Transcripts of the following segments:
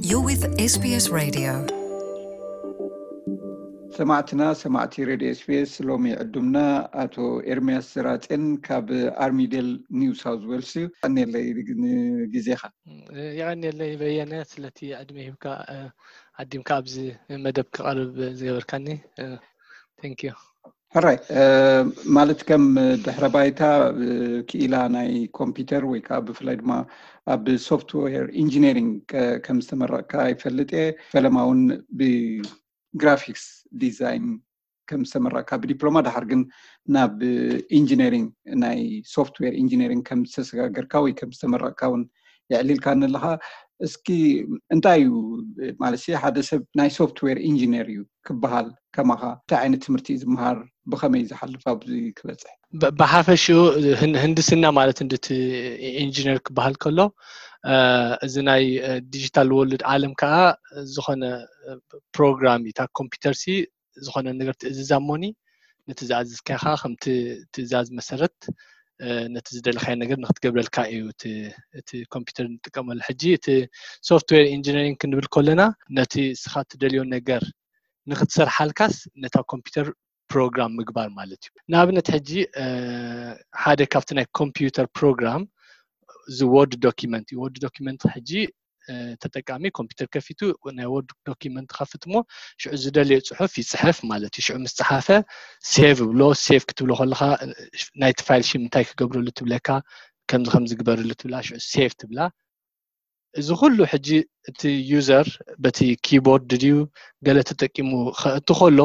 You're with SBS Radio. سمعتي راديو SBS لومي عدمنا أتو إرمياس سراتين كاب أرميديل نيو ساوث ويلز أني اللي جزيخة يعني اللي بيانات التي أدمي بك عديم كابز مدب قرب زيور كاني thank you. alright مالت كم دحربايتا كيلا ناي كمبيوتر ويكاب فلايدما اب سوفت وير انجينيرينج كم استمر كاي فلتي فلماون بجرافيكس ديزاين كم استمر كاب دبلوما دحرغن ناب انجينيرينج ناي سوفت وير انجينيرينج كم تسغاغر كاوي كم استمر كاون يعليل كان لها اسكي انتايو مالسي حدث ناي سوفت وير انجينير كبحال كماها تعين تمرتي زمهار بخمي زحلف ابزي كبصح بحافشو هندسنا مالت اندت انجينير كبحال كله ازناي ديجيتال وورلد عالم كا زخونه بروجرامي تا كمبيوتر سي زخونه ነገር ትእዛሞኒ ነትዛዝ ከኻ ከምቲ ትእዛዝ መሰረት ነትዝደልካይ ነገር ንክትገብረልካ እዩ እቲ ኮምፒውተር ንጥቀመሉ ሕጂ እቲ ሶፍትዌር ኢንጂነሪንግ ክንብል ከለና ነቲ ስኻ ትደልዮ ነገር ንክትሰርሓልካስ ነታ ኮምፒውተር ፕሮግራም ምግባር ማለት እዩ ንኣብነት ሕጂ ሓደ ካብቲ ናይ ኮምፒውተር ፕሮግራም ወርድ ዶኪመንት ሕጂ ተጠቃሚ ኮምፒውተር ከፊቱ ናይ ወርድ ዶኪመንት ከፍትሞ ሽዑ ዝደልዮ ጽሑፍ ይጽሕፍ ማለት እዩ ሽዑ ምስጽሓፈ ሴቭ ብሎ ሴቭ ክትብሎ ከለኻ ናይቲ ፋይል ሽም እንታይ ክገብረሉ ትብለካ ከም ዝግበረሉ ትብላ ሽዑ ሴቭ ትብላ እዚ ሁሉ ሕጂ እቲ ዩዘር በቲ ኪቦርድ ድዩ ገለ ተጠቂሙ እትኸሎ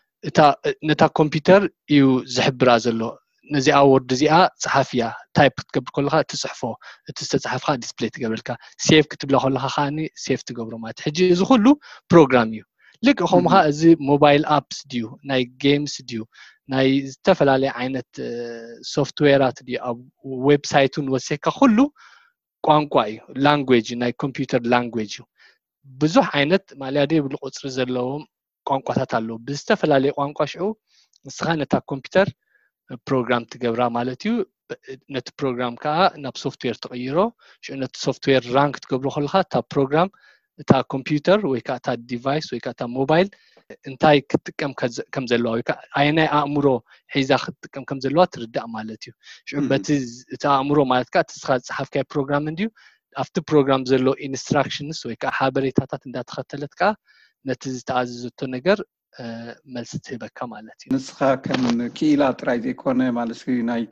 ነታ ኮምፒውተር እዩ ዝሕብራ ዘሎ ነዚኣ ወርድ እዚኣ ጽሓፍያ ታይፕ ክትገብር ከለኻ ትጽሕፎ እቲ ዝተጽሓፍካ ዲስፕሌይ ትገብረልካ ሴቭ ክትብላ ከለኻ ኻኒ ሴቭ ትገብሮ ማለት ሕጂ እዚ ሁሉ ፕሮግራም እዩ ልክ ኸምኻ እዚ ሞባይል ኣፕስ ድዩ ናይ ጌምስ ድዩ ናይ ዝተፈላለዩ ዓይነት ሶፍትዌራት ድዩ ኣብ ዌብሳይቱን ወሰካ ሁሉ ቋንቋ እዩ ላንጉዌጅ ናይ ኮምፒውተር ላንጉዌጅ እዩ ብዙሕ ዓይነት ማለት ብሉ ቁጽሪ ዘለዎም ቋንቋታት ኣለዉ ብዝተፈላለየ ቋንቋ ሽዑ ንስኻ ነታ ኮምፒውተር ፕሮግራም ትገብራ ማለት እዩ ነቲ ፕሮግራም ከዓ ናብ ሶፍትዌር ተቀይሮ ሽዑ ነቲ ሶፍትዌር ራንክ ትገብሮ ከለኻ እታ ፕሮግራም እታ ኮምፒውተር ወይ ከዓ እታ ዲቫይስ ወይ ከዓ እታ ሞባይል እንታይ ክትጥቀም ከም ዘለዋ ወይ ከዓ ኣይናይ ኣእምሮ ሒዛ ክትጥቀም ከም ዘለዋ ትርዳእ ማለት እዩ ሽዑ በቲ እታ ኣእምሮ ማለት ከዓ እስኻ ዝፅሓፍካይ ፕሮግራም እንድዩ ኣብቲ ፕሮግራም ዘሎ ኢንስትራክሽንስ ወይ ከዓ ሓበሬታታት እንዳተኸተለት ከዓ ነቲ ዝተኣዘዘቶ ነገር መልስ ትህበካ ማለት እዩ ንስኻ ከም ክኢላ ጥራይ ዘይኮነ ማለት ናይቲ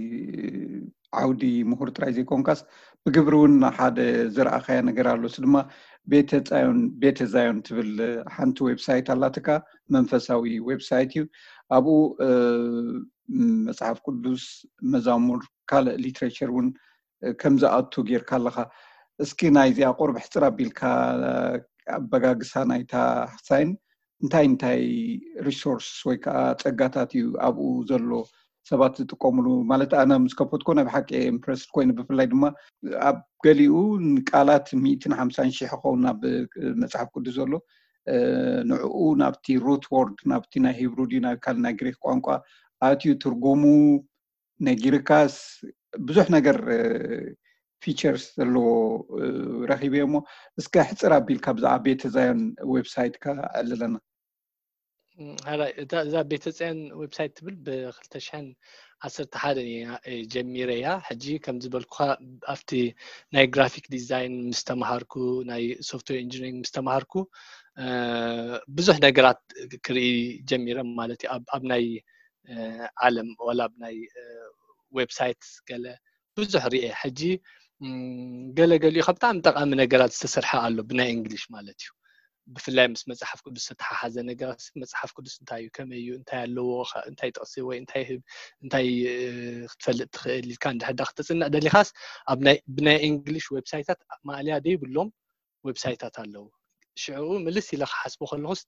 ዓውዲ ምሁር ጥራይ ዘይኮንካስ ብግብሪ እውን ሓደ ዝረኣኻያ ነገር ኣሎ እሱ ድማ ቤተ ዛዮን ትብል ሓንቲ ዌብሳይት ኣላትካ መንፈሳዊ ዌብሳይት እዩ ኣብኡ መጽሓፍ ቅዱስ መዛሙር ካልእ ሊትሬቸር እውን ከም ዝኣቱ ጌርካ ኣለኻ እስኪ ናይዚኣ ቁርብ ሕፅር ኣቢልካ ኣበጋግሳ ናይታ ሳይን እንታይ ሪሶርስ ወይ ከዓ ጸጋታት እዩ ኣብኡ ዘሎ ሰባት ዝጥቀሙሉ ማለት ኣነ ምስ ከፈትኩ ናይ ብሓቂ ኢምፕረስድ ኮይኑ ብፍላይ ድማ ኣብ ገሊኡ ቃላት 150,000 ኸውን ናብ መጽሓፍ ቅዱስ ዘሎ ንዕኡ ናብቲ ሩት ወርድ ናብቲ ናይ ሂብሩ ዲ ናይ ካል ናይ ግሪክ ቋንቋ ኣትዩ ትርጉሙ ነጊርካስ ብዙሕ ነገር ፊቸርስ ዘለዎ ረኺበ እሞ እስከ ሕፅር ኣቢልካ ብዛዕባ ቤተ ዛዮን ዌብሳይት ከዕልለና هلا إذا بيتزين ويب سايت تبل ب2011 جميريا حجي كم زبالكوا أفتي ناي جرافيك ديزاين مستمهاركو ناي سوفتوير انجينيرينج مستمهاركو بزح نجارات كري جميرة مالتي أب ناي عالم ولا بناي ويب سايت قال بزح رئي حجي قال لي خبطة عم تقع من نجارات استسرحة قالوا بناي إنجليش مالتيو بفلاي مصحف قدس تححز ነገር مصحف قدس እንታይ ከመዩ እንታይ ኣለዎ እንታይ ጠቅሲ ወይ እንታይ ክትፈልጥ ትኽእል ኢልካ እንድሕዳ ክትጽንዕ ደሊኻስ ኣብ ብናይ እንግሊሽ ዌብሳይታት ማልያ ደይብሎም ዌብሳይታት ኣለዉ ሽዑ ምልስ ኢለ ሓስቦ ከለኹስ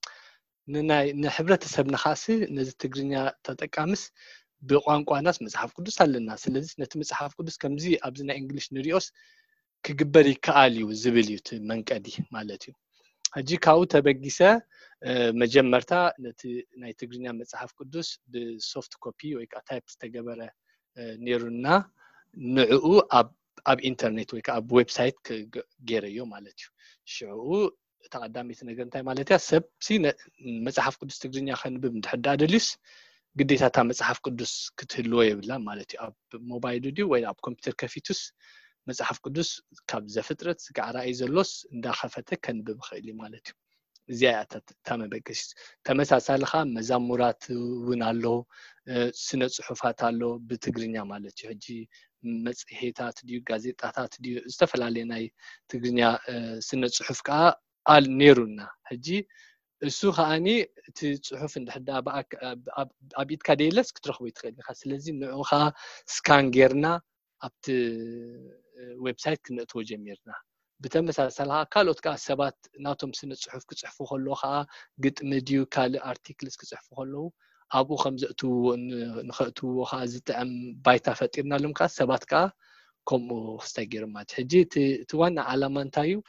ንሕብረተሰብና ኻሲ ነዚ ትግርኛ ተጠቃምስ ብቋንቋናስ መጽሐፍ ቅዱስ ኣለና ስለዚህ ነቲ መጽሐፍ ቅዱስ ከምዚ ኣብዚ ናይ እንግሊሽ ንሪኦስ ክግበር ይከኣል እዩ ዝብል እዩ መንቀዲ ማለት እዩ حجي كاو تبغيسه مجمرتا ناي تግርኛ መጽሐፍ ቅዱስ بسوفت كوبي ወይ ካ ታይፕ ዝተገበረ ነሩና ንዕኡ ኣብ ኣብ ኢንተርኔት ወይ ከዓ ኣብ ዌብሳይት ገይረዮ ማለት እዩ ሽዑ ተቀዳሚት ነገር እንታይ ማለት እያ ሰብ መጽሓፍ ቅዱስ ትግርኛ ከንብብ እንድሕዳ ደልዩስ ግዴታታ መጽሓፍ ቅዱስ ክትህልዎ የብላ ማለት እዩ ኣብ ሞባይል ድዩ ወይ ኣብ ኮምፒውተር ከፊቱስ መጽሓፍ ቅዱስ ካብ ዘፍጥረት ጋዕ ራእይ ዘሎስ እንዳኸፈተ ከንብብ ክእል ማለት እዩ እዚኣ ተመበገስ ተመሳሳሊ ኻ መዛሙራት እውን ኣሎ ስነ ጽሑፋት ኣሎ ብትግርኛ ማለት እዩ ሕጂ መጽሔታት ድዩ ጋዜጣታት ድዩ ዝተፈላለዩ ናይ ትግርኛ ስነ ጽሑፍ ከዓ አል ነሩና ሕጂ እሱ ኸኣኒ እቲ ጽሑፍ እንድሕዳ ኣብ ኢድካ ደይለስ ክትረኽቦ ይትኽእል ኢኻ ስለዚ ንዑ ኸ ስካን ጌርና ኣብቲ ዌብሳይት ክነእትዎ ጀሚርና ብተመሳሳሊ ካልኦት ከዓ ሰባት ናቶም ስነ ጽሑፍ ክጽሕፉ ከለዉ ከዓ ግጥሚ ድዩ ካልእ ኣርቲክልስ ክጽሕፉ ከለዉ ኣብኡ ከም ዘእትውዎ ንኸእትውዎ ከዓ ዝጥዕም ባይታ ፈጢርናሎም ከዓ ሰባት ከዓ ከምኡ ክስታይ ገይሮም ማለት ሕጂ እቲ ዋና ዓላማ እንታይ እዩ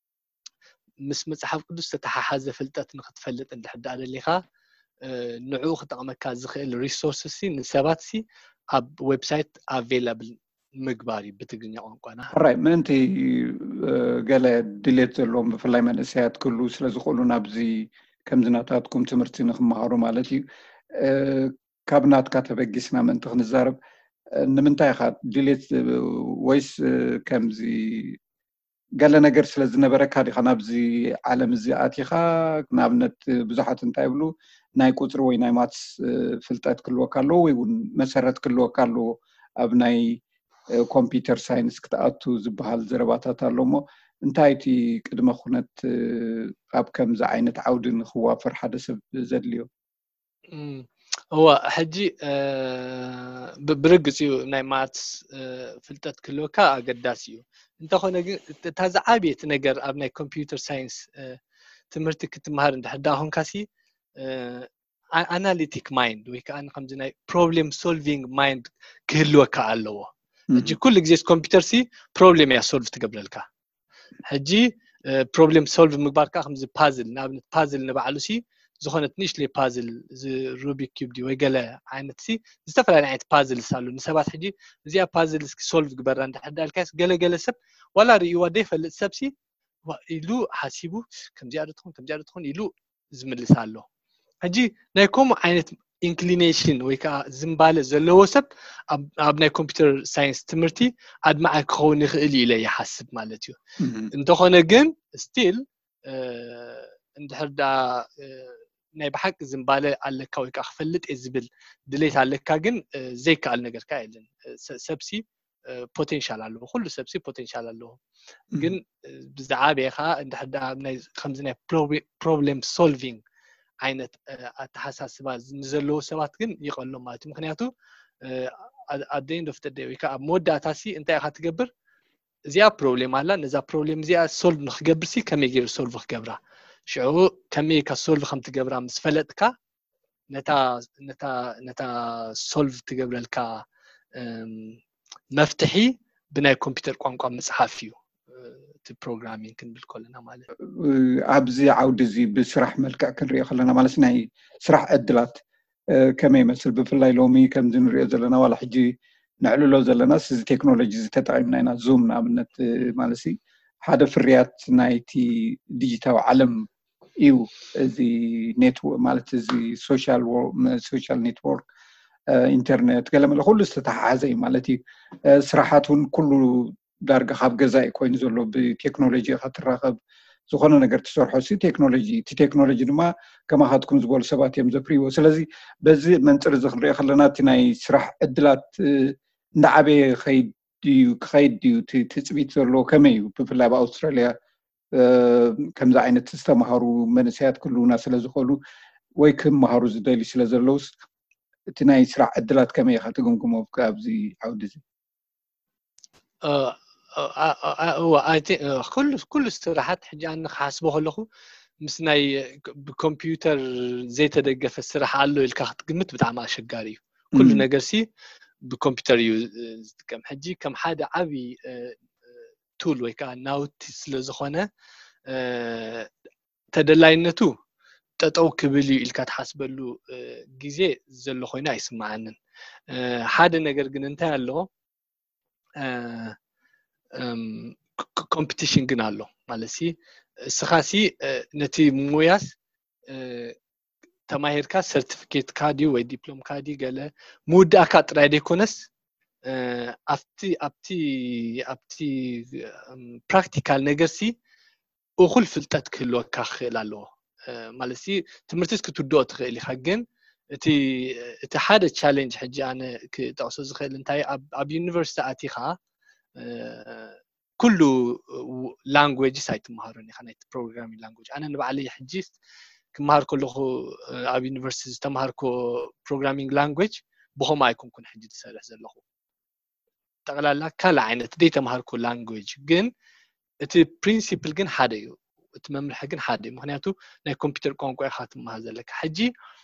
ምስ መጽሓፍ ቅዱስ ተተሓሓዘ ፍልጠት ንኽትፈልጥ እንድሕዳ ደሊኻ ንዑ ክጠቕመካ ዝኽእል ሪሶርስስ ንሰባት ኣብ ዌብሳይት ኣቬይላብል ምግባር ብትግርኛ ቋንቋና ራይ ምንቲ ገለ ድሌት ዘለዎም ብፍላይ መንእሰያት ክሉ ስለ ዝኽእሉ ናብዚ ከምዚ ናታትኩም ትምህርቲ ንኽመሃሩ ማለት እዩ ካብ ናትካ ተበጊስና ምንቲ ክንዛረብ ንምንታይ ኢኻ ድሌት ወይስ ከምዚ ገለ ነገር ስለ ዝነበረካ ዲኻ ናብዚ ዓለም እዚ ኣቲኻ ንኣብነት ብዙሓት እንታይ ይብሉ ናይ ቁፅሪ ወይ ናይ ማትስ ፍልጠት ክልወካ ኣለዎ ወይ እውን መሰረት ክልወካ ኣለዎ ኣብ ናይ ኮምፒውተር ሳይንስ ክትኣቱ ዝበሃል ዘረባታት ኣሎ እሞ እንታይ እቲ ቅድመ ኩነት ኣብ ከምዚ ዓይነት ዓውዲ ንኽዋፈር ሓደ ሰብ ዘድልዮ هو ሕጂ ብርግጽ እዩ ናይ ማትስ ፍልጠት ክልወካ ኣገዳሲ እዩ እንተኾነ ግን እታ ዝዓበየት ነገር ኣብ ናይ ኮምፒውተር ሳይንስ ትምህርቲ ክትመሃር እንድሕዳ ኮንካሲ ኣናሊቲክ ማይንድ ወይ ከዓ ከምዚ ናይ ፕሮብሌም ሶልቪንግ ማይንድ ክህልወካ ኣለዎ ሕጂ ኩሉ ግዜ ኮምፒውተር ፕሮብሌም እያ ሶልቭ ትገብረልካ ሕጂ ፕሮብሌም ሶልቭ ምግባርካ ከምዚ ፓዝል ንኣብነት ፓዝል ንባዕሉ ዝኾነት ንእሽተይ ፓዝል ሩቢክ ኪዩብ ዲ ወይ ገለ ዓይነት ዝተፈላለዩ ዓይነት ፓዝል ሳሉ ንሰባት ሕጂ እዚኣ ፓዝል ሶልቭ ግበራ እንድሕዳልካስ ገለ ሰብ ዋላ ርእይዋ ደይፈልጥ ሰብ ኢሉ ሓሲቡ ከምዚኣ ትኾን ኢሉ ዝምልስ ኣሎ ሕጂ ናይ ከምኡ ዓይነት ኢንክሊኔሽን ወይ ከዓ ዝምባለ ዘለዎ ሰብ ኣብ ናይ ኮምፒውተር ሳይንስ ትምህርቲ ኣድማዓይ ክኸውን ይኽእል ኢለ ይሓስብ ማለት እዩ እንተኾነ ግን ስቲል እንድሕዳ ናይ ብሓቂ ዝምባለ ኣለካ ወይ ከዓ ክፈልጥ ዝብል ድሌት ኣለካ ግን ዘይከኣል ነገር ከዓ የለን ሰብሲ ፖቴንሻል ኣለዎ ኩሉ ሰብሲ ፖቴንሻል ኣለዎ ግን ብዛዕበኻ እንድሕዳ ናይ ከምዚ ናይ ፕሮብሌም ሶልቪንግ ዓይነት ኣተሓሳስባ ንዘለዎ ሰባት ግን ይቐሎም ማለት እዩ ምክንያቱ at the end of the day ወይ ከዓ መወዳእታ እንታይ ኢኻ ትገብር እዚኣ ፕሮብሌም ኣላ ነዛ ፕሮብሌም እዚኣ ሶልቭ ንኽገብር ከመይ ገይሩ ሶልቭ ክገብራ ሽዑ ከመይ ከሶልቭ ከም ትገብራ ምስ ፈለጥካ ነታ ሶልቭ ትገብረልካ መፍትሒ ብናይ ኮምፒውተር ቋንቋ መጽሓፍ እዩ እቲ ፕሮግራሚንግ ክንብል ከለና ማለት ኣብዚ ዓውዲ እዚ ብስራሕ መልክዕ ክንሪኦ ከለና ማለት ናይ ስራሕ ዕድላት ከመይ ይመስል ብፍላይ ሎሚ ከምዚ ንሪኦ ዘለና ዋላ ሕጂ ንዕልሎ ዘለና እዚ ቴክኖሎጂ ተጠቒምና ኢና ዙም ንኣብነት ማለት ሓደ ፍርያት ናይቲ ዲጂታል ዓለም እዩ እዚ ኔትወርክ ማለት እዚ ሶሻል ኔትወርክ ኢንተርኔት ገለመለ ኩሉ ዝተተሓሓዘ እዩ ማለት እዩ ስራሓት እውን ኩሉ ዳርጋ ካብ ገዛኢ ኮይኑ ዘሎ ብቴክኖሎጂ ኢኻ ትራኸብ ዝኾነ ነገር ትሰርሖ ቴክኖሎጂ እቲ ቴክኖሎጂ ድማ ከማኻትኩም ዝበሉ ሰባት እዮም ዘፍርይዎ ስለዚ በዚ መንፅር እዚ ክንሪኦ ከለና እቲ ናይ ስራሕ ዕድላት እንዳዓበየ ክኸይድ ድዩ ትፅቢት ዘለዎ ከመይ እዩ ብፍላይ ኣብ ኣውስትራልያ ከምዚ ዓይነት ዝተምሃሩ መንእሰያት ክልውና ስለ ዝኽእሉ ወይ ክመሃሩ ዝደልዩ ስለ ዘለውስ እቲ ናይ ስራሕ ዕድላት ከመይ ኢኻ ትግምግሞ ኣብዚ ዓውዲ እዚ ኩሉ ስራሓት ሕጂ ኣነ ክሓስቦ ከለኹ ምስ ናይ ብኮምፒውተር ዘይተደገፈ ስራሕ ኣሎ ኢልካ ክትግምት ብጣዕሚ ኣሸጋሪ እዩ ኩሉ ነገር ብኮምፒውተር እዩ ዝጥቀም ሕጂ ከም ሓደ ዓብይ ቱል ወይ ከዓ ናውቲ ስለ ዝኾነ ተደላይነቱ ጠጠው ክብል እዩ ኢልካ ትሓስበሉ ግዜ ዘሎ ኮይኑ ኣይስማዓንን ሓደ ነገር ግን እንታይ ኣሎ ኮምፒቲሽን ግን ኣሎ ማለሲ ስኻሲ ነቲ ሙያስ ተማሂርካ ሰርቲፊኬት ካዲ ወይ ዲፕሎም ካዲ ገለ ሙዳካ ጥራይ ደይኮነስ ኣብቲ ፕራክቲካል ነገርሲ እኹል ፍልጠት ክህልወካ ክኽእል ኣለዎ ማለሲ ትምህርትስ ክትውድኦ ትኽእል ኢኻ ግን እቲ ሓደ ቻሌንጅ ሕጂ ኣነ ክጠቕሶ ዝኽእል እንታይ ኣብ ዩኒቨርሲቲ ኣቲኻ ኩሉ ላንጉዌጅስ ኣይትመሃሮን ኢኻ ናይቲ ፕሮግራሚንግ ላንጉዌጅ ኣነ ንባዕለይ ሕጂ ክመሃር ከለኹ ኣብ ዩኒቨርሲቲ ዝተምሃርኮ ፕሮግራሚንግ ላንጉዌጅ ብኸማ ኣይኮንኩን ሕጂ ዝሰርሕ ዘለኹ ጠቕላላ ካልእ ዓይነት ዘይተምሃርኮ ላንጉዌጅ ግን እቲ ፕሪንሲፕል ግን ሓደ እዩ እቲ መምርሒ ግን ሓደ እዩ ምክንያቱ ናይ ኮምፒውተር ቋንቋ ኢኻ ትመሃር ዘለካ ሕጂ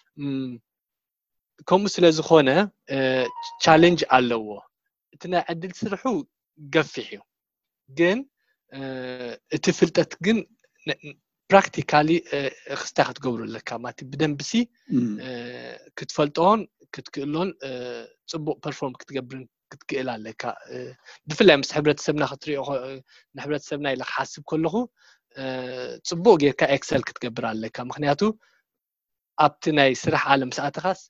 ከምኡ ስለ ዝኾነ ቻሌንጅ ኣለዎ እቲ ናይ ዕድል ስርሑ ገፊሕ እዩ ግን እቲ ፍልጠት ግን ፕራክቲካሊ ክስታይ ክትገብሩ ኣለካ ማለት ብደንብሲ ክትፈልጦን ክትክእሎን ጽቡቕ ፐርፎርም ክትገብርን ክትክእል ኣለካ ብፍላይ ምስ ሕብረተሰብና ክትሪኦ ንሕብረተሰብና ኢለ ክሓስብ ከለኹ ጽቡቕ ጌርካ ኤክሰል ክትገብር ኣለካ ምክንያቱ ኣብቲ ናይ ስራሕ ዓለም ሰዓትኻስ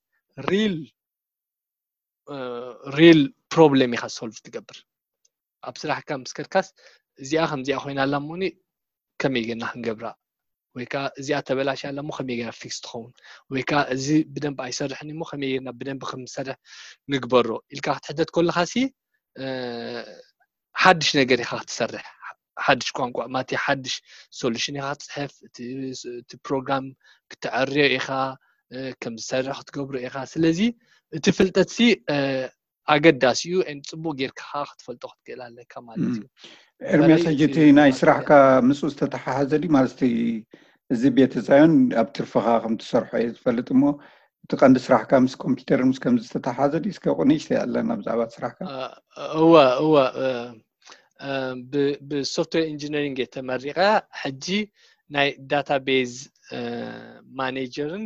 ሪል ፕሮብለም ኢኻ ሶልቭ ትገብር ኣብ ስራሕካ ምስከርካስ እዚኣ ከምዚኣ ኮይና ኣላ እሞኒ ከመይ ጌርና ክንገብራ ወይ ከዓ እዚኣ ተበላሽ ኣላ እሞ ከመይ ጌርና ፊክስ ትኸውን ወይ ከዓ እዚ ብደንብ ኣይሰርሕን እሞ ከመይ ጌርና ብደንብ ከምሰርሕ ንግበሮ ኢልካ ክትሕተት ከለኻሲ ሓድሽ ነገር ኢኻ ክትሰርሕ ሓድሽ ቋንቋ ማለት ሓድሽ ሶሉሽን ኢኻ ክትፅሕፍ እቲ ፕሮግራም ክትዕርዮ ኢኻ ከም ዝሰርሕ ክትገብሮ ኢኻ ስለዚ እቲ ፍልጠትሲ ኣገዳሲ እዩ ጽቡቕ ጌርካ ክትፈልጦ ክትክእል ኣለካ ማለት እዩ ኤርምያስ ሕጂ ናይ ስራሕካ ምስኡ ዝተተሓሓዘ ዲ ማለት እዚ ቤት ዛዮን ኣብ ትርፍኻ ከም ትሰርሖ እየ ዝፈልጥ እሞ እቲ ቀንዲ ስራሕካ ምስ ኮምፒውተር ምስ ከም ዝተተሓሓዘ ዲ እስከ ቁንሽ ኣለና ብዛዕባ ስራሕካ እወ ብሶፍትዌር ኢንጂነሪንግ የተመሪቀ ሕጂ ናይ ዳታቤዝ ማኔጀርን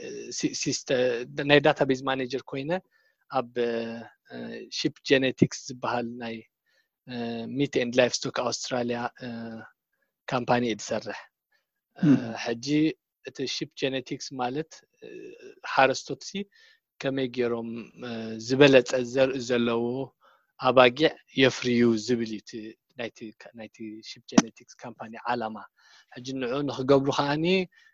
ናይ ዳታቤዝ ማኔጀር ኮይነ ኣብ ሺፕ ጄኔቲክስ ዝበሃል ናይ ሚት ኤንድ ላይፍ ስቶክ ኣውስትራልያ ካምፓኒ እትሰርሕ ሕጂ እቲ ሺፕ ጄኔቲክስ ማለት ሓረስቶትሲ ከመይ ገይሮም ዝበለፀ ዘርኢ ዘለዎ ኣባጊዕ የፍርዩ ዝብል ናይቲ ሺፕ ጄኔቲክስ ካምፓኒ ዓላማ ሕጂ ንዑ ንክገብሩ ከዓኒ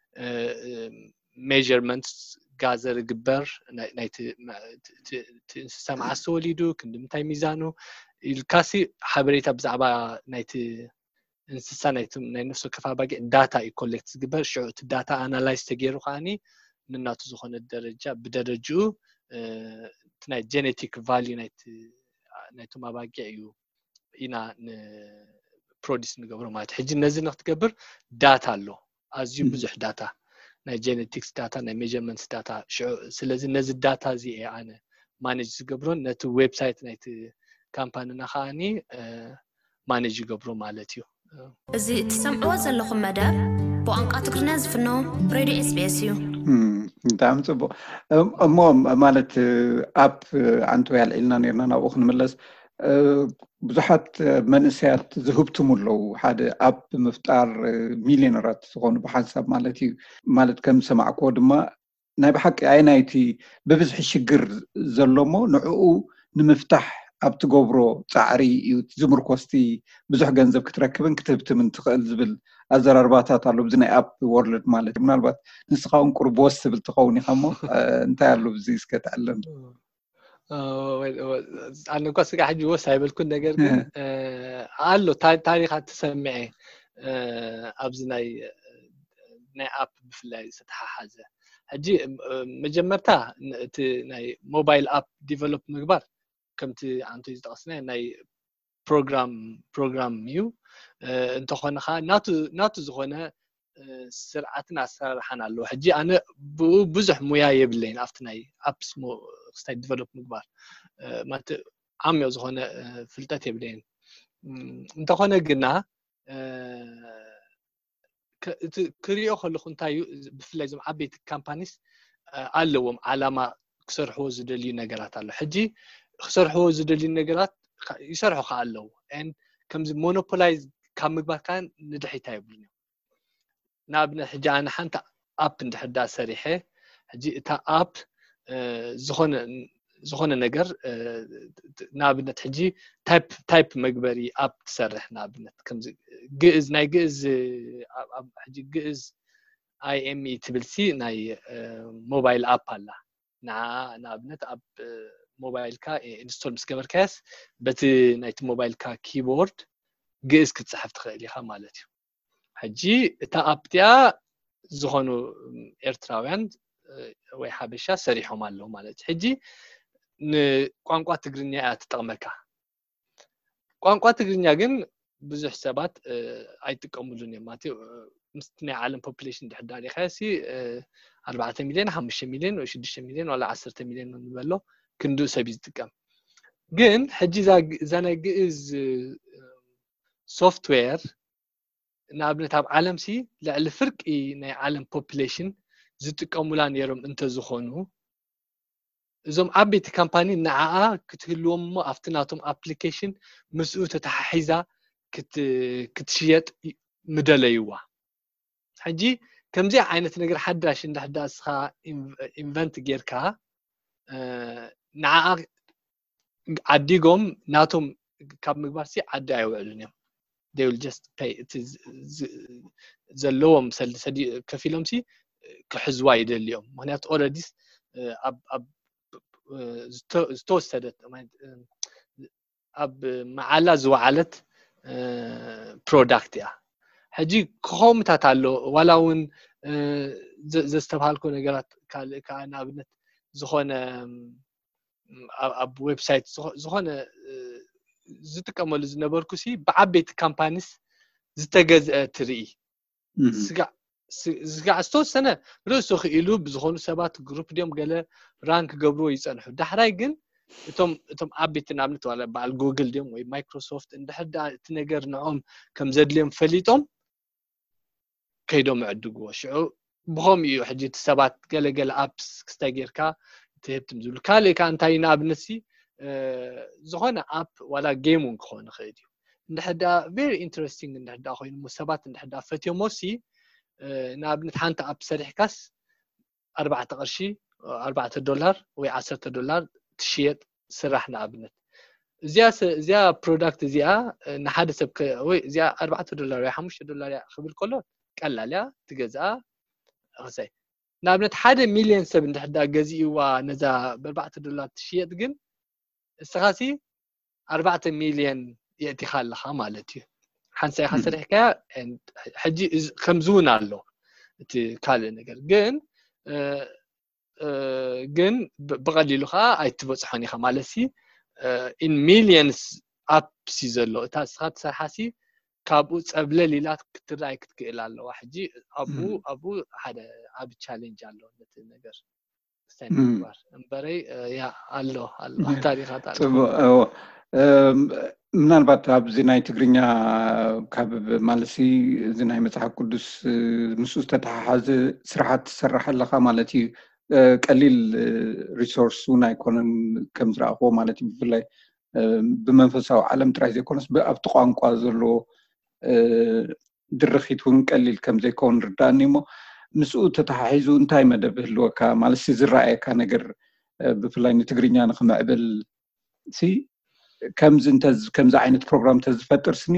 ሜዠርመንትስ ጋዘር ግበር ናይቲ እንስሳ መዓዝ ተወሊዱ ክንዲምንታይ ሚዛኑ ኢልካሲ ሓበሬታ ብዛዕባ ናይቲ እንስሳ ናይ ነፍሲ ወከፍ ኣባጊዕ ዳታ እዩ ኮሌክት ዝግበር ሽዑ እቲ ዳታ ኣናላይዝ ተገይሩ ከዓኒ ንናቱ ዝኾነ ደረጃ ብደረጅኡ እቲ ናይ ጄኔቲክ ቫልዩ ናይቶም ኣባጊዕ እዩ ኢና ፕሮዲስ ንገብሮ ማለት ሕጂ ነዚ ንክትገብር ዳታ ኣሎ ኣዝዩ ብዙሕ ዳታ ናይ ጄኔቲክስ ዳታ ናይ ሜዠርመንትስ ዳታ ስለዚ ነዚ ዳታ እዚኣ ኣነ ማኔጅ ዝገብሮን ነቲ ዌብሳይት ናይቲ ካምፓኒና ከዓኒ ማኔጅ ይገብሮ ማለት እዩ እዚ እትሰምዕዎ ዘለኹም መደብ ብቋንቋ ትግርኛ ዝፍኖ ሬድዮ ኤስቢኤስ እዩ ብጣዕሚ ፅቡቅ እሞ ማለት ኣብ ኣንቶያ ልዒልና ነርና ናብኡ ክንምለስ ብዙሓት መንእሰያት ዝህብቱም ኣለዉ ሓደ ኣብ ምፍጣር ሚልዮነራት ዝኾኑ ብሓንሳብ ማለት እዩ ማለት ከም ሰማዕኮ ድማ ናይ ብሓቂ ናይቲ ብብዝሒ ሽግር ዘሎሞ ንዕኡ ንምፍታሕ ኣብ ትገብሮ ፃዕሪ እዩ ዝምርኮስቲ ብዙሕ ገንዘብ ክትረክብን ክትህብትምን ትኽእል ዝብል ኣዘራርባታት ኣሎ ብዚ ናይ ኣፕ ወርልድ ማለት ምናልባት ንስኻውን ቁርብ ወስ ትብል ትኸውን ኢኻ እሞ እንታይ ኣሎ ብዚ እስከ ተዓለም ኣነ እንኳ ስጋ ሕጂ ወስ ኣይበልኩን ነገር ግን ኣሎ ታሪኻት ተሰሚዐ ኣብዚ ናይ ኣፕ ብፍላይ ዝተሓሓዘ ሕጂ መጀመርታ እቲ ናይ ሞባይል ኣፕ ዲቨሎፕ ምግባር ከምቲ አንተ ዝጠቕስና ናይ ፕሮግራም እዩ እንተኾነ ኸ ናቱ ዝኾነ ስርዓትን ኣሰራርሓን ኣለዎ ሕጂ ኣነ ብዙሕ ሙያ የብለይን ኣብቲ ናይ ኣፕስ ክስታይ ዲቨሎፕ ምግባር ማለት ዓሚቕ ዝኾነ ፍልጠት የብለይን እንተኾነ ግና ክሪኦ ከለኹ እንታይ እዩ ብፍላይ ዞም ዓበይቲ ካምፓኒስ ኣለዎም ዓላማ ክሰርሕዎ ዝደልዩ ነገራት ኣሎ ሕጂ ክሰርሕዎ ዝደልዩ ነገራት ይሰርሑ ከዓ ኣለዉ كمز monopolize كم مقبار كان ندحيتها يبلون نابنا حجي أنا حنت أب ندحدا سريحة حجي تا أب زخون نجر نابنا حجي تايب مقبري أب تسرح نابنا كمز جئز ناي جئز حجي جئز IME تبلسي ناي موبايل أب الله نابنا أب موبايل كا انستول مسكبر كاس بت نايت موبايل كا كيبورد جئز كتصحف تخيلي خا مالتي حجي تا أبتيا زخونو إرتراويان ወይ ሓበሻ ሰሪሖም ኣለሁ ማለት ሕጂ ንቋንቋ ትግርኛ ኣትጠቅመካ ቋንቋ ትግርኛ ግን ብዙሕ ሰባት ኣይጥቀሙሉን እዮም ማለት ምስ ናይ ዓለም ፖፑሌሽን ድሕዳር ይኸሲ 4 ሚልዮን 5 ሚልዮን ወይ 6 ሚልዮን ወላ 10 ሚልዮን ንበሎ ክንዱ ሰብ ይጥቀም ግን ሕጂ ዛ ናይ ግእዝ ሶፍትዌር ንኣብነት ኣብ ዓለም ሲ ልዕሊ ፍርቂ ናይ ዓለም ፖፑሌሽን ዝጥቀሙላ ነይሮም እንተ ዝኾኑ እዞም ዓበይቲ ካምፓኒ ንዓኣ ክትህልዎም ሞ ኣፍትናቶም ኣፕሊኬሽን ምስኡ ተተሓሒዛ ክትሽየጥ ምደለይዋ ሕጂ ከምዚ ዓይነት ነገር ሓዳሽ እንዳሕዳስኻ ኢንቨንት ጌርካ ንዓኣ ዓዲጎም ናቶም ካብ ምግባር ሲ ዓዲ ኣይውዕሉን እዮም they will just pay it is ዘለዎም ሰዲ ከፊሎም ሲ كحزوا يدليهم معناته already اب استوسدت اب معلا زوعلت برودكت يا حجي كومتات አለው ወላውን ዘስተባልኮ ነገራት ካና ኣብነት ዝኾነ ኣብ ዌብሳይት ዝኾነ ዝጥቀመሉ ዝነበርኩ ሲ ብዓበይቲ ካምፓኒስ ዝተገዝአ ትርኢ ዝጋዕ ዝተወሰነ ርእሱ ኽኢሉ ብዝኾኑ ሰባት ግሩፕ ዲዮም ገለ ራንክ ገብሮ ይጸንሑ ዳሕራይ ግን እቶም ዓበይቲ ናብነት ዋላ በዓል ጉግል ዲዮም ወይ ማይክሮሶፍት እንድሕዳ እቲ ነገር ንዖም ከም ዘድልዮም ፈሊጦም ከይዶም ዕድግዎ ሽዑ ብኸም እዩ ሕጂ እቲ ሰባት ገለገለ ኣፕስ ክስታይ ጌርካ ትህብትም ዝብሉ ካልእ ካ እንታይ ናብነት ሲ ዝኾነ ኣፕ ዋላ ጌም እውን ክኾን ይኽእል እዩ እንድሕዳ ቬሪ ኢንተረስቲንግ እንድሕዳ ኮይኑ ሰባት እንድሕዳ ፈትዮሞ ሲ نابنت حانت أب سريح كاس 4 قرش $4 ወይ $10 تشيت سرح نابنت زيا برودكت زيا نحد سب ወይ زيا $4 ወይ $5 خبل كله قلال يا تجزا غساي نابنت 1 مليون سب እንደحدا ገዚእዋ ነዛ $4 تشيت ግን እስኻሲ 4 ሚልዮን يأتي خالخ ማለት እዩ حنسي خسر حكاية حجي خمزون الله كالي نقول جن بقليلو خا أي تبصحني خمالسي in millions up سيزلو تاسخات سرحاسي كابوس قبل ليلات كتراي كتقل الله واحدي أبو هذا أبي challenge الله نتنقر استنى امبري يا الله تاريخات الله ምናልባት ኣብዚ ናይ ትግርኛ ካብ ማለሲ እዚ ናይ መጽሓፍ ቅዱስ ምስኡ ዝተተሓሓዘ ስራሓት ትሰርሕ ኣለኻ ማለት እዩ ቀሊል ሪሶርስ እውን ኣይኮነን ከም ዝረኣኽዎ ማለት እዩ ብፍላይ ብመንፈሳዊ ዓለም ጥራይ ዘይኮነስ ኣብቲ ቋንቋ ዘሎ ድርኺት እውን ቀሊል ከም ዘይኮን ርዳእኒ እሞ ምስኡ ተተሓሒዙ እንታይ መደብ ህልወካ ማለሲ ዝረኣየካ ነገር ብፍላይ ንትግርኛ ንኽምዕብል ሲ ከምዚ ዓይነት ፕሮግራም ተዝፈጥር ስኒ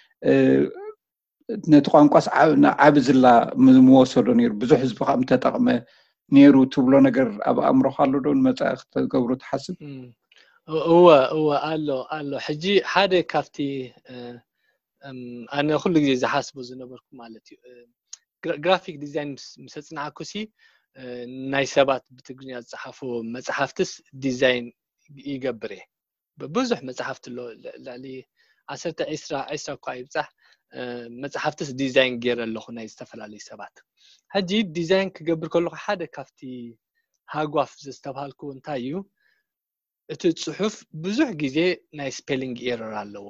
ነቲ ቋንቋስ ዓብዝላ ምወሰዶ ነይሩ ብዙሕ ህዝቢ ከም ተጠቕመ ነይሩ ትብሎ ነገር ኣብ ኣእምሮኻ ኣሎ ዶ ንመጻእኽ ተገብሮ ትሓስብ هو ኣሎ ሕጂ ሓደ ካብቲ ኣነ ኩሉ ግዜ ዝሓስቦ ዝነበርኩ ማለት እዩ ግራፊክ ዲዛይን ምስ ጽናዕኩሲ ናይ ሰባት ብትግርኛ ዝጽሓፉ መጽሓፍትስ ዲዛይን ይገብር እየ ببزح مصحفت له لعلي 10 እኳ ይብጻሕ መጽሓፍትስ ዲዛይን ገይረ ኣለኹ ናይ ዝተፈላለዩ ሰባት ሕጂ ዲዛይን ክገብር ከለኹ ሓደ ካፍቲ ሃጓፍ ዝተባሃልኩ እንታይ እዩ እቲ ጽሑፍ ብዙሕ ግዜ ናይ ስፔሊንግ ኤረር ኣለዎ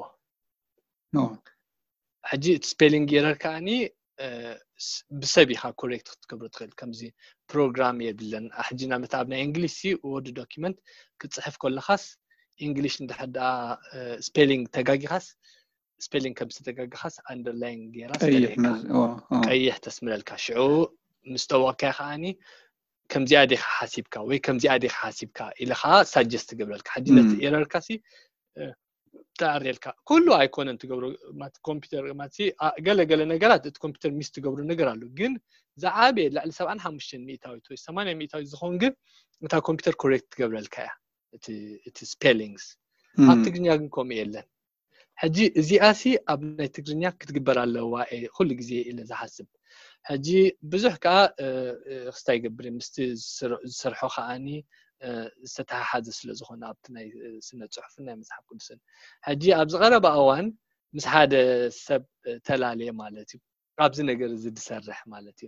ሕጂ ስፔሊንግ ኤረር ካኒ ብሰቢኻ ኮሬክት ክትገብሮ ትኽእል ከምዚ ፕሮግራም የብለን ሕጂና መታብ ናይ እንግሊዝ ወርድ ዶክመንት ክትጽሕፍ ከለኻስ انجليش እንደحدا سبيلينج تጋጊኻስ سبيلينج كم ستجاجخاس underlying جيراس قيح تسمير الكاشعو مستوى خاني كم زيادة حاسبك وي كم زيادة حاسبك إلى خا سجست قبل الحدينة إيرور كاسي تعريلك كله أيكون أنت قبل ما الكمبيوتر ما تي قال نجارات الكمبيوتر ميست قبل نجارله جن زعابي لا لسبعان حمشين ميتاوي توي 800 زخون جن متى الكمبيوتر كوريكت قبل الكايا it spellings أتقنيا جنكم إيلن حجي زياسي أبناء تقنيا كتقبل على واي كل جزء إلى زحسب حجي بزحكا استاي قبل مست سرحو خاني ستها حادث لزخون أبتناي سنة صحفنا مسحب كل سنة حجي أبز غرب أوان مس هذا سب تلالي مالتي أبز نجر زد سرح مالتي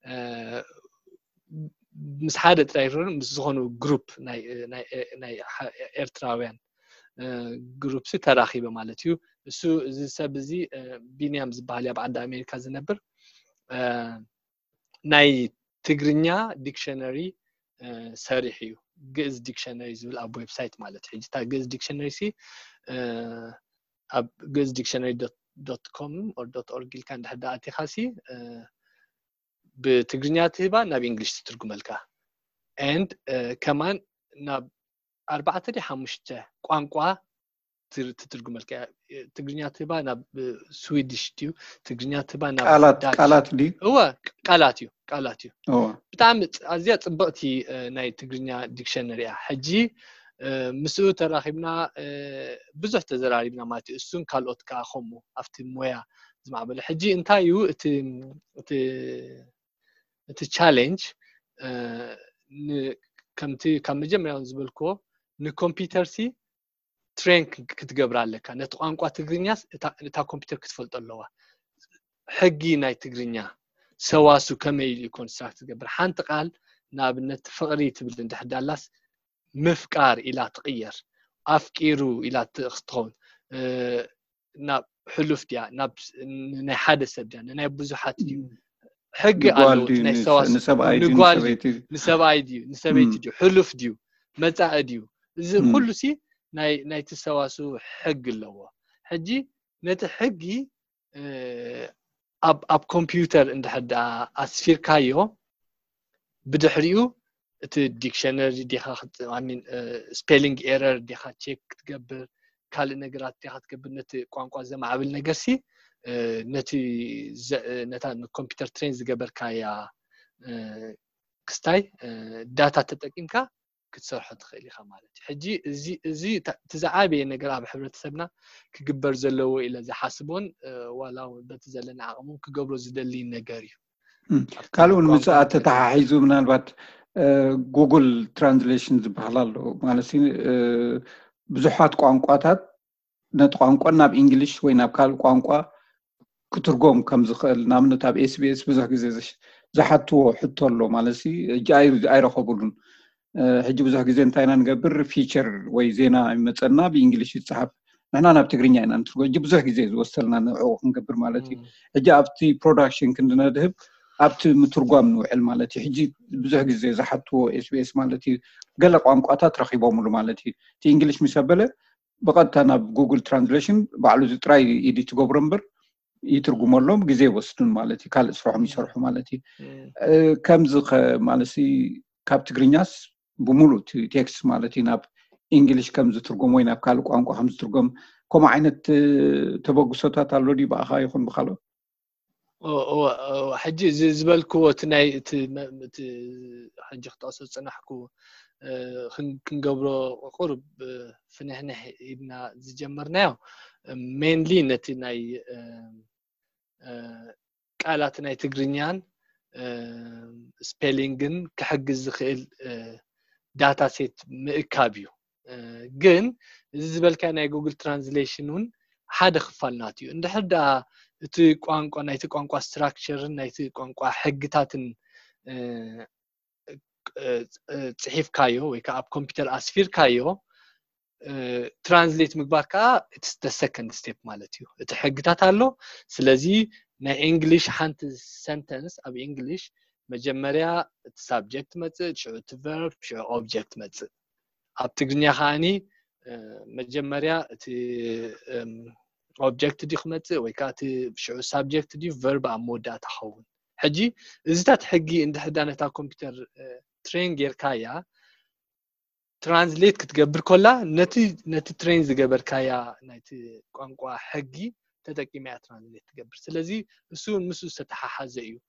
مس هذا ترايرون مس زخونو جروب ناي إرتراوين جروب ستراخي بمالتيو سو سبزي بينيام زبالي بعد أمريكا زنبر ناي تجرنيا ديكشنري سريحيو جز ديكشنري زول أب ويب سايت مالتي حجي تا جز ديكشنري سي أب جز dictionary.com أو .org كان ده حدا خاصي بتجرنيا تبا نبي إنجليش تترجم لك and كمان نب 4-5 ቋንቋ تترجم لك تجرنيا تبا نب سويدش تيو تجرنيا تبا نب قالات دي هو قالاتيو بتعمل أزياء طبقتي ناي تجرنيا ديكشنري حجي مسؤول تراخبنا بزح تزراريبنا ماتي السون كالوت كاخمو أفتي مويا زمع بل حجي انتايو ت challenge كم جمع زبلكو نكمبيوتر سي ترينك كتقبر عليك أنا تقانقوا تجرنياس تا كمبيوتر كتفلت اللوا حقي ناي تجرنيا سواسو كم يكون ساعات تقبر حانت قال نابنت فقري تبدل تحدالاس مفكار إلى تغير أفكيرو إلى تختون ناب حلوف ديا ناب نحادث ديا نبوزحات ديو حق قالوا نسواس نسبايديو ديو حلوف ديو متاع ديو كله سي ناي تسواسو حق اللوا حجي نت حقي اب كمبيوتر عند حدا اسفير كايو بدحريو الديكشنري ديخا امين سبيلينج ايرور ديخا تشيك تقبل كال نغرات ديخا تقبل نت قانقوا زمعبل نغرسي نتي نتا الكمبيوتر ترينز قبل كايا كستاي داتا تتقيمكا كتسرح تخيلي خمالتي حجي زي تزعابي نغرا بحبرتسبنا كجبر زلو الى زي حاسبون ولا بتزلنا عقمون كقبرو زدلي نغاري قالوا المساعات تحيزو من البات جوجل ترانزليشن زبحلالو مالسي بزحات قوانقواتات نت قوانقو ناب انجليش وي ناب كال قوانقو كترجم كم زخل نامنو تاب اس بي اس بزح غزي زحاتو حطولو مالسي جاي رخبولن حجي بزح غزي انتاينا نغبر فيتشر وي زينا يمصنا بانجليش يتصحف نحنا ناب تغرينيا انا نترجو جي بزح غزي وصلنا نعو نغبر مالتي حجي ابتي برودكشن كندنا دهب ابتي مترجم نوعل مالتي حجي بزح غزي زحاتو اس بي اس مالتي قال قوانقواتات رخيبوم مالتي تي انجليش مسبله بقد انا بجوجل ترانزليشن بعلو تراي ايدي تغبرمبر يترجموا جزء وسطن مالتي كال اسرحهم يشرحوا مالتي كم زخ مالتي كاب تغرينياس بمولو تكست مالتي ناب انجليش كم زترجموا يناب كال قانقو هم زترجم كما عينت تبغسوتات الو دي باخا يكون بخلو او حجي زبلكو تناي حجي خطاس صنحكو كنقبرو قرب فنحنا ابنا زجمرناو mainly نتي ناي قالات ناي تغرينيان سبيلينغن كحجز زخيل داتا سيت مكابيو جن زبلك ناي جوجل ترانزليشنون حدا خفالناتيو اند حدا تي قانقو ناي تي قانقو ستراكشر ناي تي قانقو حقتاتن صحيف كايو ويكا اب كمبيوتر اسفير كايو ترانزليت مغباركا it's the second step مالتيو تحققات አለው ስለዚህ ና እንግሊሽ ሓንቲ sentence ኣብ እንግሊሽ መጀመሪያ subject መጽእ ሹት verb ሹ object መጽእ ኣብ ትግርኛ ኻኒ መጀመሪያ እቲ object دي خمت ويكات شو subject دي verb عمودة تحول حجي إذا تحجي عند حدانا تا كمبيوتر train غير كايا translate كتجبر كلها نتي train زجبر كايا نتي قانقوا حجي تدقي مع translate تجبر سلزي السون مسوس تتححزيو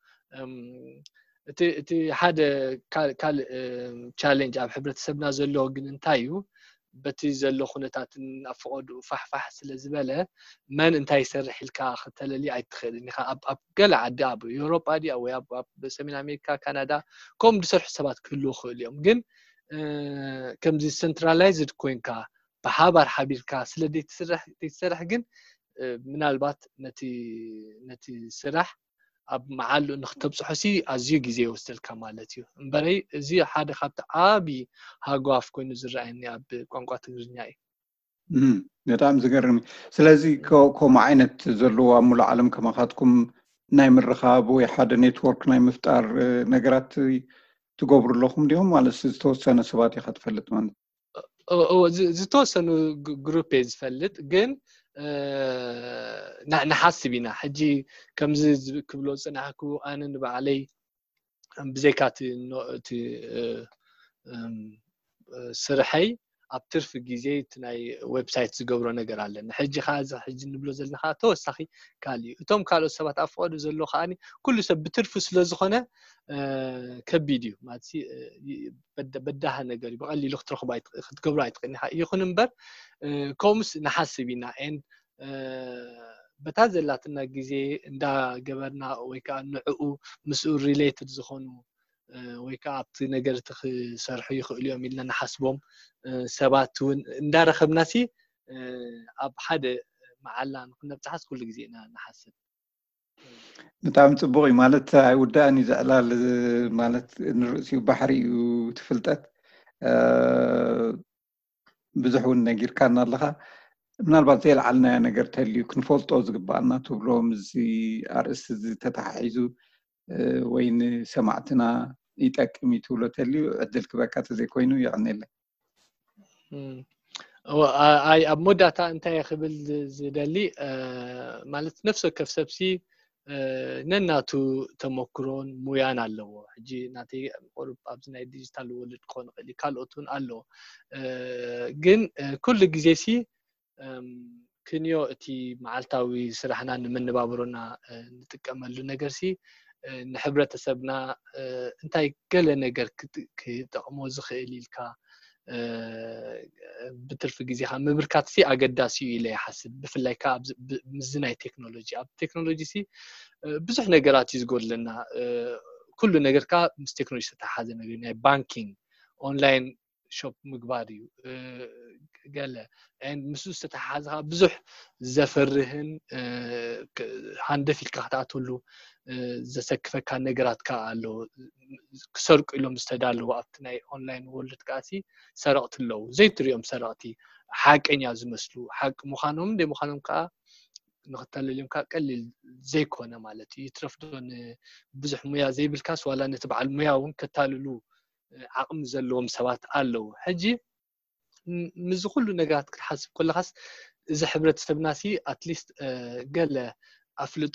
تي هذا كال challenge عب حبرة سبنا زلوا جننتايو بتي زلوا خنتات أفقد وفحفح سلزبله من انتي يسرح الكا ختللي عيتخيل إني أب قلع عداب يوروبا دي أو أب بسمين أمريكا كندا كم بسرح حسابات كله اليوم جن كم زي centralized كوينكا بحابر حبيركا سلدي تسرح جن من البات نتي سرح أب معلو نختب صحسي أزيو جزء وصل كمالتيو بري زي حدا خبط أبي هاقواف كونو زرعيني أب قنقات غرنياي بتعم زقرني سلازي كم عينت زلوا مول عالم كما خاتكم نايم الرخاب وحدا نيتورك نايم مفتار نقرات تقبر لكم ديهم على توسنا سباتي خد فلت من زي توسنا جروبيز فلت جن نحسبينا حجي كم زي كبلو صنعكو انا نبع علي بزيكات سرحي ابترف غيزي تناي ويب سايت زغبرو ነገር አለ حجي خاز حجي نبلو زلنا توسخي كالي اتوم كالو سبات افقد زلو خاني كل سب بترف ስለዝኾነ كبيديو ماتسي بدها ነገር بقلي لو ترخبا ክትገብሩ አይትቀኒ ይኹን እምበር ኮምስ نحسبينا ان بتازلاتنا ጊዜ እንዳ ገበርና ወይ ካ ንዕኡ مسؤول ريليتد ዝኾኑ ወይ ካ ኣብቲ ነገር ተሰርሑ ይኽእሉ እዮም ኢልና نحسبهم ሰባት ውን እንዳረኸብናሲ ኣብ ሓደ መዓላ ንክነብጽሓስ ኩሉ ጊዜ ኢና نحسب بتعم ጽቡቕ ማለት አይውዳኒ ዘዕላል ማለት ንርእሲው ባሕሪኡ ትፍልጠት ብዙሕውን ነጊርካና ኣለኻ ምናልባት ዘይልዓልናዮ ነገር ተልዩ ክንፈልጦ ዝግባአና ትብሎም እዚ ኣርእስቲ እዚ ተተሓሒዙ ወይን ሰማዕትና ይጠቅም ትብሎ ተልዩ ዕድል ክበካ ተዘይኮይኑ ይቕኒለይ ኣይ ኣብ ሞዳታ እንታይ ክብል ዝደሊ ማለት ነፍሰ ወከፍ ሰብሲ ነናቱ ተሞክሮን ሙያን ኣለዎ ሕጂ ናተይ ቆርብ ኣብዚ ናይ ዲጂታል ወልድ ኮን ቀሊ ካልኦቱን ኣሎ ግን ኩሉ ግዜ ሲ ክንዮ እቲ መዓልታዊ ስራሕና ንምንባብሮና ንጥቀመሉ ነገር ሲ ንሕብረተሰብና እንታይ ገለ ነገር ክጠቕሞ ዝኽእል ኢልካ ብትርፍ ግዜኻ ምብርካት ሲ ኣገዳሲ እዩ ኢለ ይሓስብ ብፍላይ ከዓ ምዝ ናይ ቴክኖሎጂ ኣብ ቴክኖሎጂ ሲ ብዙሕ ነገራት እዩ ዝጎድለና ኩሉ ነገር ከዓ ምስ ቴክኖሎጂ ዝተሓሓዘ ነገር ናይ ባንኪንግ ኦንላይን ሾፕ ምግባር እዩ ገለ ምስ ዝተሓሓዘ ብዙሕ ዘፈርህን ሃንደፍ ኢልካ ክትኣትወሉ ዘሰክፈካ ነገራት ከዓ ኣሎ ክሰርቁ ኢሎም ዝተዳለዉ ኣብቲ ናይ ኦንላይን ወርልድ ከኣሲ ሰረቕቲ ኣለዉ ዘይትሪኦም ሰረቕቲ ሓቀኛ ዝመስሉ ሓቂ ምዃኖም እንደምዃኖም ከዓ ንኽተለልዮም ከዓ ቀሊል ዘይኮነ ማለት እዩ ትረፍዶን ብዙሕ ሙያ ዘይብልካስ ዋላ ነቲ በዓል ሙያ እውን ከታልሉ ዓቕሚ ዘለዎም ሰባት ኣለዉ ሕጂ ምዝ ኩሉ ነገራት ክትሓስብ ከለኻስ እዚ ሕብረተሰብናሲ ኣትሊስት ገለ ኣፍልጦ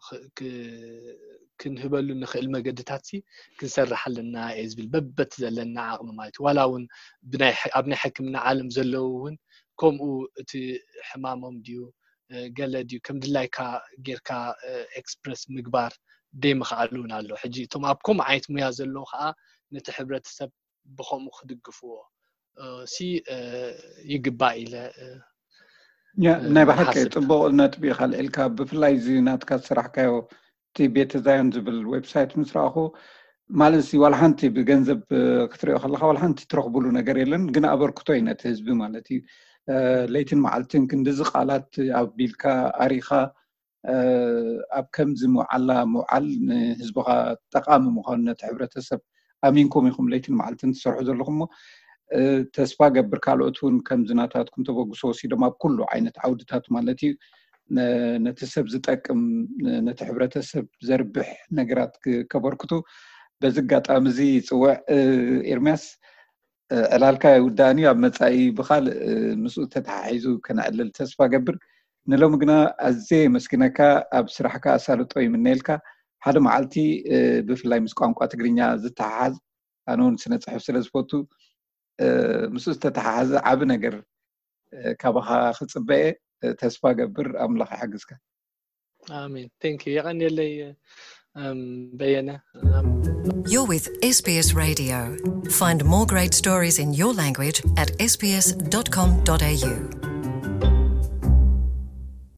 ክንህበሉ ንኽእል መገድታት ሲ ክንሰርሕ ኣለና እየ ዝብል በበት ዘለና ዓቕሚ ማለት ዋላ እውን ኣብ ናይ ሕክምና ዓለም ዘለዉ እውን ከምኡ እቲ ሕማሞም ድዩ ገለ ድዩ ከም ድላይካ ጌርካ ኤክስፕረስ ምግባር ደይምኽኣሉ እውን ኣሎ ሕጂ እቶም ኣብ ከምኡ ዓይነት ሙያ ዘለዉ ከዓ ነቲ ሕብረተሰብ ብከምኡ ክድግፍዎ ሲ ይግባእ ኢለ ናይ ባሕቂ ጽቡቕ ነጥቢ ካልዕልካ ብፍላይ እዚ ናትካ ዝስራሕካዮ እቲ ቤተ ዛዮን ዝብል ዌብሳይት ምስ ረኣኹ ማለት ዋላ ሓንቲ ብገንዘብ ክትሪኦ ከለካ ዋላ ሓንቲ ትረኽብሉ ነገር የለን ግን ኣበርክቶ እዩ ነቲ ህዝቢ ማለት እዩ ለይትን መዓልትን ክንዲዚ ቃላት ኣቢልካ ኣሪኻ ኣብ ከምዚ ሙዓል ንህዝብኻ ጠቃሚ ምዃኑ ነቲ ሕብረተሰብ ኣሚንኩም ኢኹም ለይትን መዓልትን ትሰርሑ ዘለኹም ተስፋ ገብር ካልኦት እውን ከምዚ ናታትኩም ተበግሶ ወሲዶም ኣብ ኩሉ ዓይነት ዓውድታት ማለት እዩ ነቲ ሰብ ዝጠቅም ነቲ ሕብረተሰብ ዘርብሕ ነገራት ከበርክቱ በዚ ኣጋጣሚ እዚ ይፅውዕ ኤርምያስ ዕላልካ ይውዳእኒ ኣብ መጻኢ ብኻልእ ምስኡ ተተሓሒዙ ከነዕልል ተስፋ ገብር ንሎም ግና ኣዝየ መስኪነካ ኣብ ስራሕካ ኣሳልጦ ይምነልካ ሓደ መዓልቲ ብፍላይ ምስ ቋንቋ ትግርኛ ዝተሓሓዝ ኣነ እውን ስነ ጽሑፍ ስለ ዝፈቱ ምስ ዝተተሓሓዘ ዓብ ነገር ካባኻ ክጽበአ ተስፋ ገብር ኣምላኽ ይሕግዝካ አሜን ቴንክ ዩ يقنيلي بينا You're with SBS Radio. Find more great stories in your language at sbs.com.au